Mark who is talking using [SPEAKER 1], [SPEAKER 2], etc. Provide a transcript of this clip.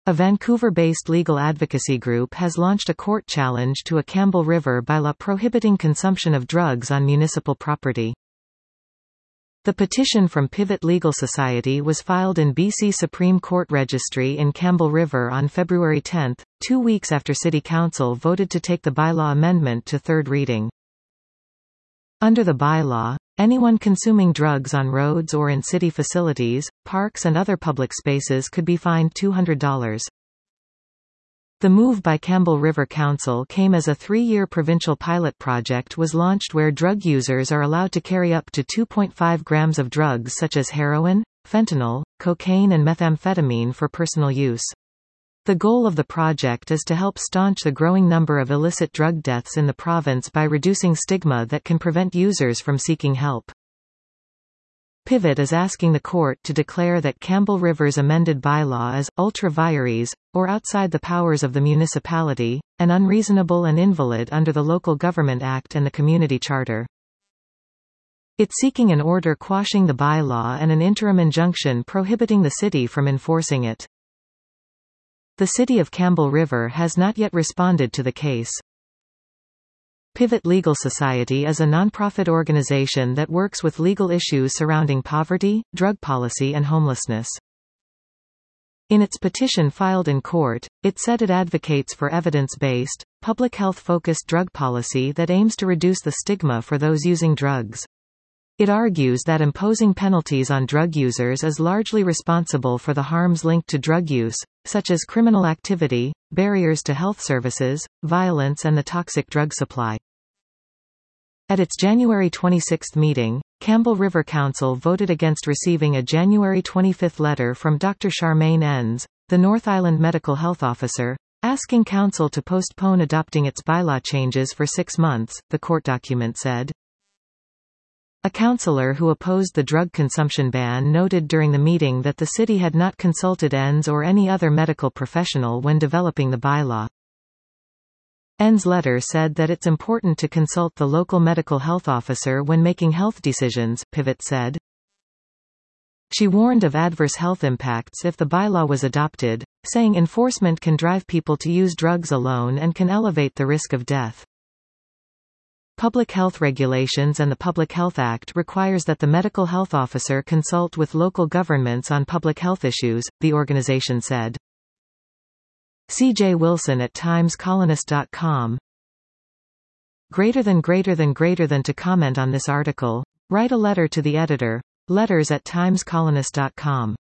[SPEAKER 1] A Vancouver-based legal advocacy group has launched a court challenge to a Campbell River bylaw prohibiting consumption of drugs on municipal property. The petition from Pivot Legal Society was filed in BC Supreme Court Registry in Campbell River on February 10, 2 weeks after City Council voted to take the bylaw amendment to third reading. Under the bylaw, anyone consuming drugs on roads or in city facilities, parks and other public spaces could be fined $200. The move by Campbell River Council came as a 3-year provincial pilot project was launched where drug users are allowed to carry up to 2.5 grams of drugs such as heroin, fentanyl, cocaine and methamphetamine for personal use. The goal of the project is to help staunch the growing number of illicit drug deaths in the province by reducing stigma that can prevent users from seeking help. Pivot is asking the court to declare that Campbell River's amended bylaw is ultra vires, or outside the powers of the municipality, and unreasonable and invalid under the Local Government Act and the Community Charter. It's seeking an order quashing the bylaw and an interim injunction prohibiting the city from enforcing it. The City of Campbell River has not yet responded to the case. Pivot Legal Society is a nonprofit organization that works with legal issues surrounding poverty, drug policy and homelessness. In its petition filed in court, it said it advocates for evidence-based, public health-focused drug policy that aims to reduce the stigma for those using drugs. It argues that imposing penalties on drug users is largely responsible for the harms linked to drug use, such as criminal activity, barriers to health services, violence and the toxic drug supply. At its January 26 meeting, Campbell River Council voted against receiving a January 25 letter from Dr. Charmaine Enns, the North Island Medical Health Officer, asking Council to postpone adopting its bylaw changes for 6 months, the court document said. A councillor who opposed the drug consumption ban noted during the meeting that the city had not consulted Enns or any other medical professional when developing the bylaw. Enns' letter said that it's important to consult the local medical health officer when making health decisions, Pivot said. She warned of adverse health impacts if the bylaw was adopted, saying enforcement can drive people to use drugs alone and can elevate the risk of death. Public health regulations and the Public Health Act requires that the medical health officer consult with local governments on public health issues, the organization said. C.J. Wilson at TimesColonist.com. Greater than to comment on this article, write a letter to the editor, letters@timescolonist.com.